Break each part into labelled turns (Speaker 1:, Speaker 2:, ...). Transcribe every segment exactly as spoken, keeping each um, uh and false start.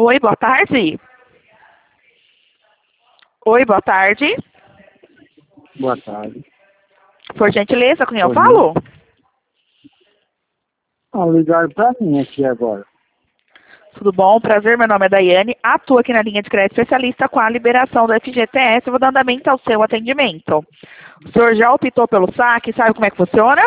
Speaker 1: Oi, boa tarde. Oi, boa tarde.
Speaker 2: Boa tarde.
Speaker 1: Por gentileza, com quem eu
Speaker 2: Oi,
Speaker 1: falo?
Speaker 2: não, ligaram pra mim aqui agora.
Speaker 1: Tudo bom? Prazer, meu nome é Daiane. Atuo aqui na linha de crédito especialista com a liberação do F G T S. Eu vou dar andamento ao seu atendimento. O senhor já optou pelo saque? Sabe como é que funciona?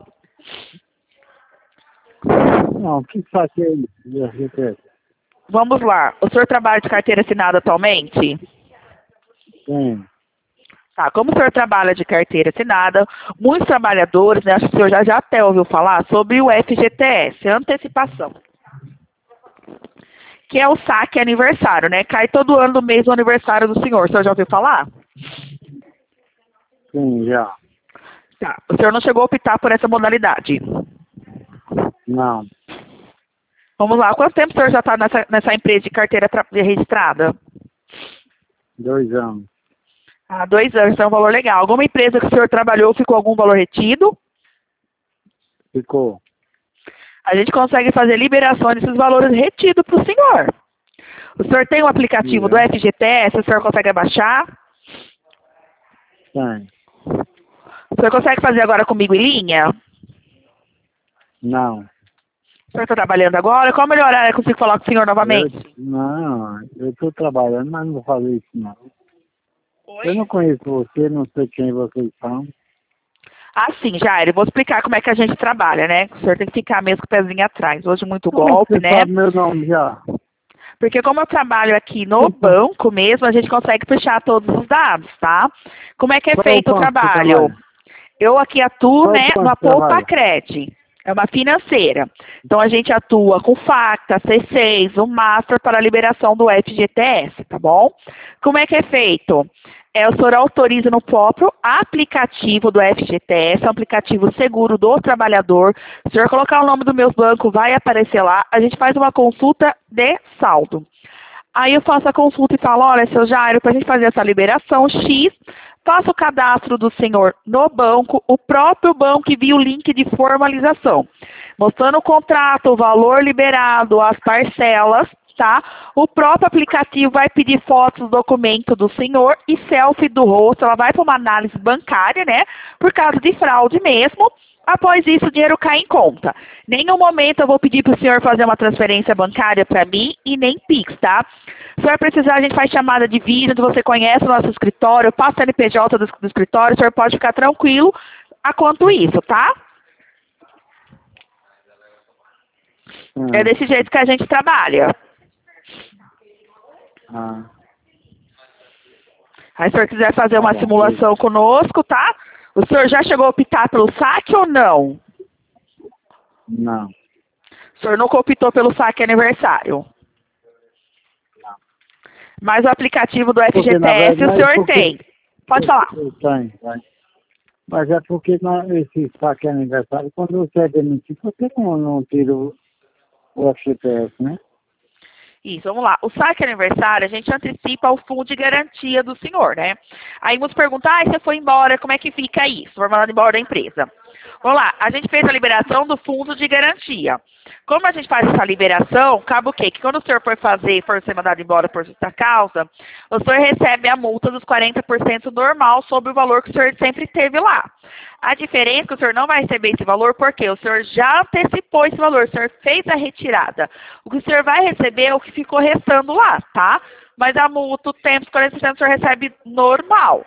Speaker 2: Não, que saque é isso? de G P S?
Speaker 1: Vamos lá. O senhor trabalha de carteira assinada atualmente?
Speaker 2: Tem.
Speaker 1: Tá, como o senhor trabalha de carteira assinada, muitos trabalhadores, né, acho que o senhor já, já até ouviu falar sobre o F G T S, antecipação, que é o saque aniversário, né? Cai todo ano no mês do aniversário do senhor. O senhor já ouviu falar?
Speaker 2: Sim, já.
Speaker 1: Tá. O senhor não chegou a optar por essa modalidade?
Speaker 2: Não.
Speaker 1: Vamos lá. Quanto tempo o senhor já está nessa, nessa empresa de carteira tra- registrada?
Speaker 2: Dois anos.
Speaker 1: Há dois anos, então é um valor legal. Alguma empresa que o senhor trabalhou ficou algum valor retido?
Speaker 2: Ficou.
Speaker 1: A gente consegue fazer liberações desses valores retidos para o senhor. O senhor tem o aplicativo do
Speaker 2: É.
Speaker 1: F G T S, o senhor consegue baixar?
Speaker 2: Tem.
Speaker 1: O senhor consegue fazer agora comigo em linha?
Speaker 2: Não.
Speaker 1: O senhor está trabalhando agora? Qual o melhor horário que eu consigo falar com o senhor
Speaker 2: Eu,
Speaker 1: novamente?
Speaker 2: não, eu estou trabalhando, mas não vou fazer isso não.
Speaker 1: Oi?
Speaker 2: Eu não conheço você, não sei quem vocês são.
Speaker 1: Ah, sim, Jair, eu vou explicar como é que a gente trabalha, né? O senhor tem que ficar mesmo com o pezinho atrás. Hoje muito
Speaker 2: Como é que
Speaker 1: golpe,
Speaker 2: você
Speaker 1: né?
Speaker 2: sabe meu nome já?
Speaker 1: Porque como eu trabalho aqui no banco mesmo, a gente consegue puxar todos os dados, tá? Como é que é
Speaker 2: Qual é o
Speaker 1: feito o
Speaker 2: banco que você
Speaker 1: trabalho?
Speaker 2: trabalha?
Speaker 1: Eu aqui atuo,
Speaker 2: Qual é o
Speaker 1: né,
Speaker 2: banco
Speaker 1: na
Speaker 2: que você trabalha?
Speaker 1: Poupa-Cred. É uma financeira. Então, a gente atua com Facta, C seis, o Master para a liberação do F G T S, tá bom? Como é que é feito? É, o senhor autoriza no próprio aplicativo do F G T S, é um aplicativo seguro do trabalhador. Se o senhor colocar o nome do meu banco, vai aparecer lá. A gente faz uma consulta de saldo. Aí eu faço a consulta e falo, olha, seu Jairo, para a gente fazer essa liberação X, faça o cadastro do senhor no banco, o próprio banco envia o link de formalização, mostrando o contrato, o valor liberado, as parcelas, tá? O próprio aplicativo vai pedir fotos do documento do senhor e selfie do rosto, ela vai para uma análise bancária, né? Por causa de fraude mesmo. Após isso, o dinheiro cai em conta. Nenhum momento eu vou pedir para o senhor fazer uma transferência bancária para mim e nem Pix, tá? Se o senhor precisar, a gente faz chamada de vídeo, você conhece o nosso escritório, passa a N P J do, do escritório, o senhor pode ficar tranquilo a quanto isso, tá? É
Speaker 2: Ah,
Speaker 1: desse jeito que a gente trabalha.
Speaker 2: ah,
Speaker 1: Aí, se o senhor quiser fazer
Speaker 2: tá
Speaker 1: uma
Speaker 2: bom.
Speaker 1: simulação conosco, tá? O senhor já chegou a optar pelo saque ou não?
Speaker 2: Não.
Speaker 1: O senhor nunca optou pelo saque aniversário. Mas o aplicativo do
Speaker 2: Porque, na
Speaker 1: F G T S o
Speaker 2: verdade, é
Speaker 1: senhor
Speaker 2: porque
Speaker 1: tem. Pode falar.
Speaker 2: eu tenho, tá? Mas é porque na, esse saque aniversário, quando você é demitido, você não, não tira o, o F G T S, né?
Speaker 1: Isso, vamos lá. O saque aniversário, a gente antecipa o fundo de garantia do senhor, né? Aí vamos perguntar, ah, você foi embora, como é que fica isso? Foi mandado embora da empresa. Vamos lá, a gente fez a liberação do fundo de garantia. Como a gente faz essa liberação, cabe o quê? Que quando o senhor for fazer, for ser mandado embora por justa causa, o senhor recebe a multa dos quarenta por cento normal sobre o valor que o senhor sempre teve lá. A diferença é que o senhor não vai receber esse valor porque o senhor já antecipou esse valor, o senhor fez a retirada. O que o senhor vai receber é o que ficou restando lá, tá? Mas a multa, o tempo, os quarenta por cento o senhor recebe normal.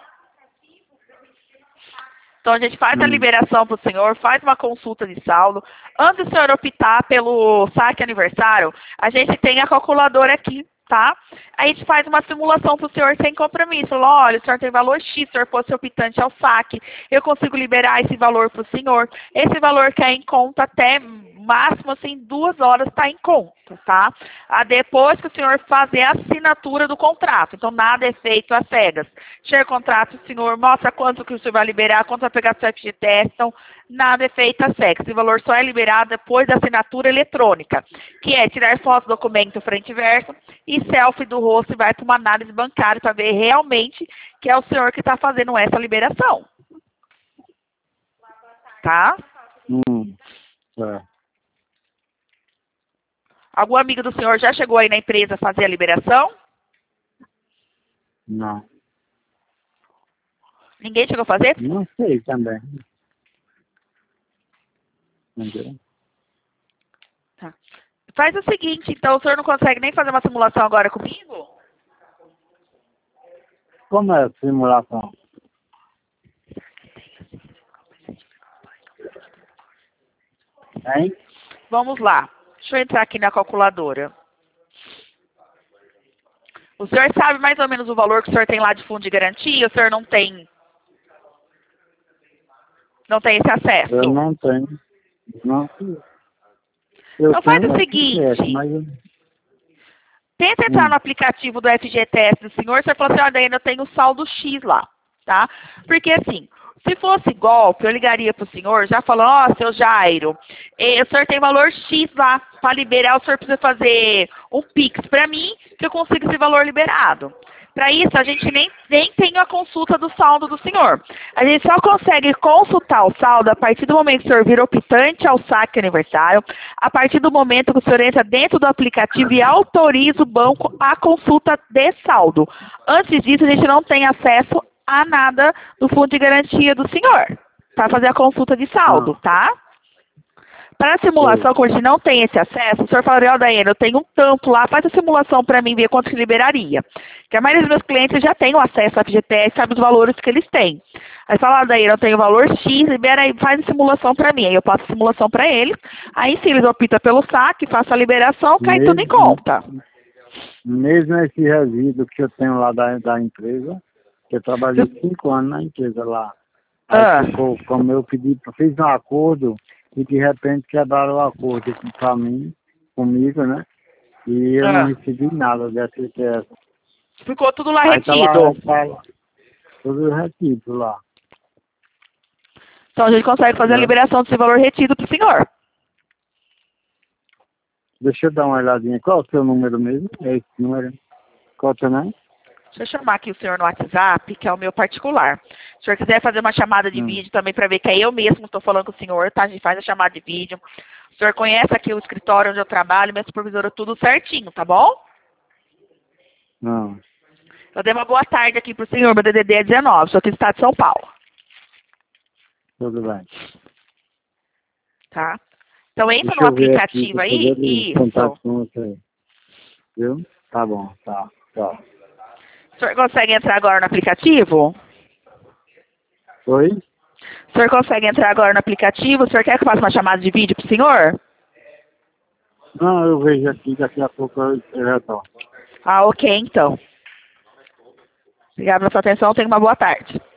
Speaker 1: Então, a gente faz a
Speaker 2: Hum.
Speaker 1: liberação para o senhor, faz uma consulta de saldo. Antes do senhor optar pelo saque aniversário, a gente tem a calculadora aqui, tá? Aí a gente faz uma simulação para o senhor sem compromisso. Fala, olha, o senhor tem valor X, o senhor fosse optante ao saque, eu consigo liberar esse valor para o senhor. Esse valor cai em conta até máximo, assim, duas horas está em conta, tá? Ah, depois que o senhor fazer a assinatura do contrato. Então, nada é feito às cegas. Chega o contrato, o senhor mostra quanto que o senhor vai liberar, quanto vai pegar o seu F G T S, então, nada é feito às cegas. Esse valor só é liberado depois da assinatura eletrônica, que é tirar foto do documento frente e verso e selfie do rosto e vai para uma análise bancária para ver realmente que é o senhor que está fazendo essa liberação. Tá?
Speaker 2: Hum. É.
Speaker 1: Algum amigo do senhor já chegou aí na empresa fazer a liberação?
Speaker 2: Não.
Speaker 1: Ninguém chegou a fazer?
Speaker 2: Não sei também. Entendeu?
Speaker 1: Tá. Faz o seguinte, então o senhor não consegue nem fazer uma simulação agora comigo?
Speaker 2: Como é a simulação? Hein?
Speaker 1: Vamos lá. Deixa eu entrar aqui na calculadora. O senhor sabe mais ou menos o valor que o senhor tem lá de fundo de garantia? O senhor não tem... Não tem esse acesso?
Speaker 2: Eu não tenho. Não. Eu
Speaker 1: Então faz
Speaker 2: tenho
Speaker 1: o
Speaker 2: F
Speaker 1: seguinte.
Speaker 2: G T S, mas eu-
Speaker 1: Tenta entrar
Speaker 2: Hum.
Speaker 1: no aplicativo do F G T S do senhor, você fala assim, olha, ainda tem o saldo X lá, tá? Porque assim, se fosse golpe, eu ligaria pro senhor, já falando, ó, seu Jairo, eh, o senhor tem valor X lá, para liberar, o senhor precisa fazer um Pix para mim, que eu consigo esse valor liberado. Para isso, a gente nem, nem tem a consulta do saldo do senhor. A gente só consegue consultar o saldo a partir do momento que o senhor vira optante ao saque aniversário, a partir do momento que o senhor entra dentro do aplicativo e autoriza o banco a consulta de saldo. Antes disso, a gente não tem acesso a nada do fundo de garantia do senhor, para fazer a consulta de saldo, tá? Para a simulação, como a gente não tem esse acesso, o senhor falaria, ó, Daiane, eu tenho um tanto lá, faz a simulação para mim ver quanto que liberaria. Porque a maioria dos meus clientes já tem o acesso ao F G T S, sabe os valores que eles têm. Aí fala, ó, Daiane, eu tenho o valor X, libera aí, faz a simulação para mim. Aí eu passo a simulação para eles, aí sim eles optam pelo saque, faço a liberação, cai tudo em conta.
Speaker 2: Mesmo esse resíduo que eu tenho lá da, da empresa, que eu trabalhei cinco anos na empresa lá. Aí
Speaker 1: Ah.
Speaker 2: ficou, como eu pedi, fiz um acordo e de repente quebraram o acordo para mim, comigo, né? E eu
Speaker 1: Ah.
Speaker 2: não recebi nada dessa F G T S.
Speaker 1: Ficou tudo lá
Speaker 2: Aí tá
Speaker 1: retido.
Speaker 2: lá, tá lá, tudo retido lá.
Speaker 1: Então a gente consegue fazer a
Speaker 2: Né?
Speaker 1: liberação desse valor retido para o senhor.
Speaker 2: Deixa eu dar uma olhadinha. Qual é o seu número mesmo? É esse número? Qual é o seu nome?
Speaker 1: Deixa eu chamar aqui o senhor no WhatsApp, que é o meu particular. Se o senhor quiser fazer uma chamada de
Speaker 2: Hum.
Speaker 1: vídeo também para ver que é eu mesmo estou falando com o senhor, tá? A gente faz a chamada de vídeo. O senhor conhece aqui o escritório onde eu trabalho, minha supervisora, tudo certinho, tá bom?
Speaker 2: Não.
Speaker 1: Eu dei uma boa tarde aqui pro senhor, meu D D D é dezenove, sou aqui do estado de São Paulo,
Speaker 2: Tudo bem.
Speaker 1: tá? Então entra
Speaker 2: Deixa
Speaker 1: no
Speaker 2: eu ver aqui,
Speaker 1: aplicativo
Speaker 2: deixa eu ver
Speaker 1: aí,
Speaker 2: o contato
Speaker 1: isso.
Speaker 2: com você. Viu? Tá bom, tá. Tá.
Speaker 1: O senhor consegue entrar agora no aplicativo?
Speaker 2: Oi?
Speaker 1: O senhor consegue entrar agora no aplicativo? O senhor quer que eu faça uma chamada de vídeo pro senhor?
Speaker 2: Não, eu vejo aqui, daqui a pouco eu eu retorno.
Speaker 1: Ah, ok, então. Obrigada pela sua atenção, tenha uma boa tarde.